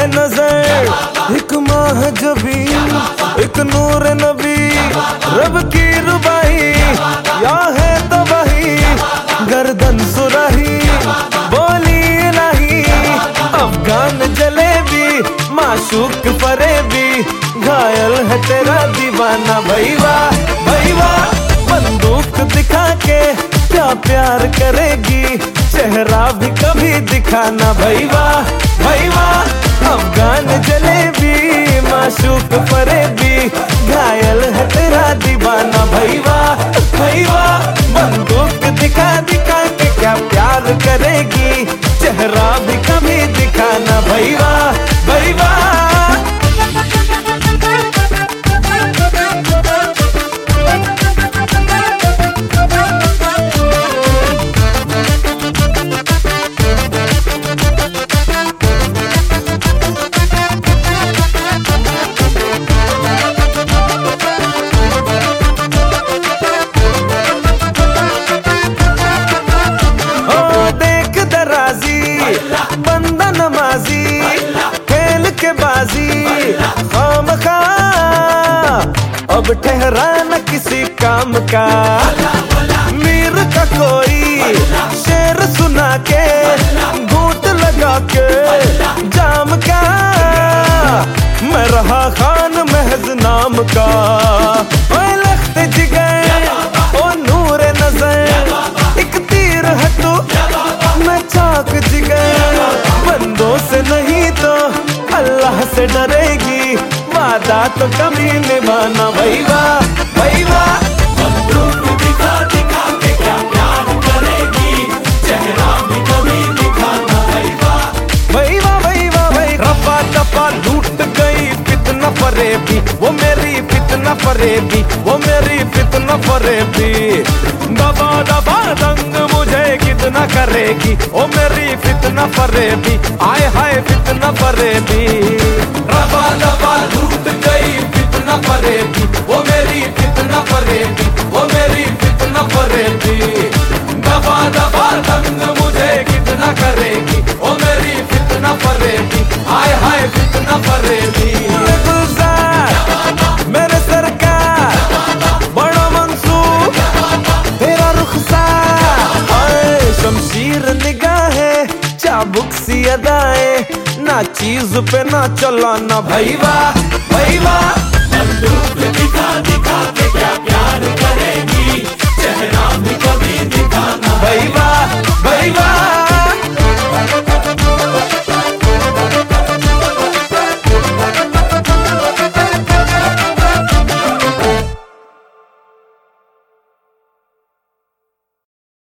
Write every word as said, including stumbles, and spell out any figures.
है नजर एक माह जबी एक नूर नबी रब की रुबाई या है तो वही गर्दन सुराही बोली नहीं अफगान जलेबी माशूक फरेबी घायल है तेरा दीवाना भैया भैया बंदूक दिखा के क्या प्यार करेगी चेहरा भी कभी दिखाना भैया भैया अफगान जलेबी माशूक फरेबी घायल है तेरा दीवाना भैया भैया बंदूक दिखा दिखा के क्या प्यार करेगी चेहरा भी कभी दिखाना भैया भैया बंदा नमाजी खेल के बाजी खामखा अब ठहरा न किसी काम का मीर का कोई शेर सुना के घूट लगा के जाम का मैं रहा खान महज नाम का ओ लख्त जिगर ओ नूर नजर एक तीर है तू मैं चाक जिगर बंदों से नहीं तो अल्लाह से डरेगी वादा तो कभी निभाना भैया भैया बंदूक दिखा दिखा के क्या प्यार करेगी चेहरा भी कभी दिखाना भैया भैया भैया भैया रफा दफा लूट गई फितना फरेबी वो मेरी फितना फरेबी वो मेरी फितना फरेबी दबा दबा दंग मुझे कितना करेगी ओ मेरी फितना फरेबी आए हाय फितना फरेबी रबा दबा लूट गई फितना फरेबी वो मेरी फितना फरेबी वो मेरी फितना फरेबी दबा दबा दंग मुझे कितना करेगी ओ मेरी फितना फरेबी आए हाय फितना फरेबी मेरे सरकार बड़ा मंसूर तेरा रुखसार शमशीर निगाहे चाबुक सी अदाएं ना चीज पे ना चलाना भैया भैया बंदूक दिखा दिखा के क्या प्यार करेगी चेहरा भी कभी दिखाना भैया भैया